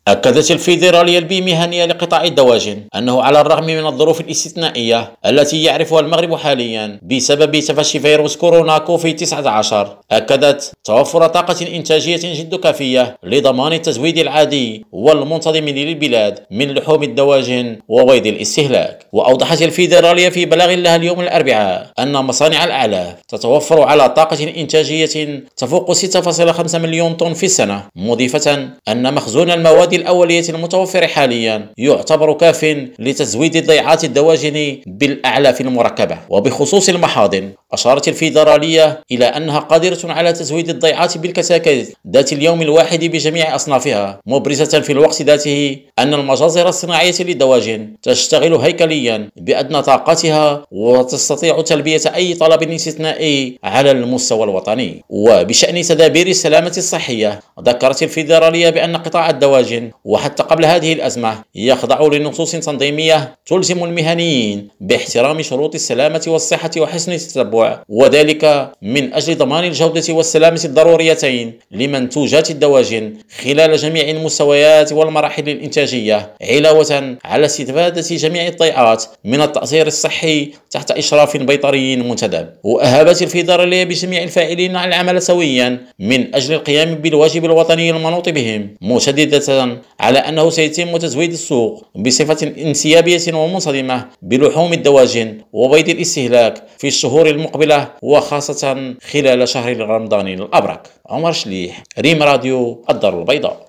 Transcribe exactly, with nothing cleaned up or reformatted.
أكدت الفيدرالية المهنية لقطاع الدواجن أنه على الرغم من الظروف الاستثنائية التي يعرفها المغرب حاليا بسبب تفشي فيروس كورونا كوفيد تسعة عشر، أكدت توفر طاقة إنتاجية جد كافية لضمان التزويد العادي والمنتظم للبلاد من لحوم الدواجن وبيض الاستهلاك. وأوضحت الفيدرالية في بلاغ لها اليوم الأربعاء أن مصانع الأعلاف تتوفر على طاقة إنتاجية تفوق ستة فاصلة خمسة مليون طن في السنة، مضيفة أن مخزون المواد الأولية المتوفر حاليا يعتبر كاف لتزويد ضيعات الدواجن بالأعلاف المركبة. وبخصوص المحاضن، أشارت الفيدرالية إلى أنها قادرة على تزويد الضيعات بالكتاكيت ذات اليوم الواحد بجميع أصنافها، مبرزة في الوقت ذاته أن المجازر الصناعية للدواجن تشتغل هيكليا بأدنى طاقتها وتستطيع تلبية أي طلب استثنائي على المستوى الوطني. وبشأن تدابير السلامة الصحية، ذكرت الفيدرالية بأن قطاع الدواجن وحتى قبل هذه الأزمة يخضع لنصوص تنظيمية تلزم المهنيين باحترام شروط السلامة والصحة وحسن التتبع، وذلك من أجل ضمان الجودة والسلامة الضروريتين لمنتوجات الدواجن خلال جميع المستويات والمراحل الإنتاجية، علاوة على استفادة جميع الضيعات من التأثير الصحي تحت إشراف بيطري منتدب. وأهابت الفيدرالية بجميع الفاعلين على العمل سويا من أجل القيام بالواجب الوطني المنوط بهم، مشددة على أنه سيتم تزويد السوق بصفة انسيابية ومنصدمة بلحوم الدواجن وبيض الاستهلاك في الشهور المقبلة، وخاصة خلال شهر رمضان الأبرك. عمر شليح، ريم راديو الدار البيضاء.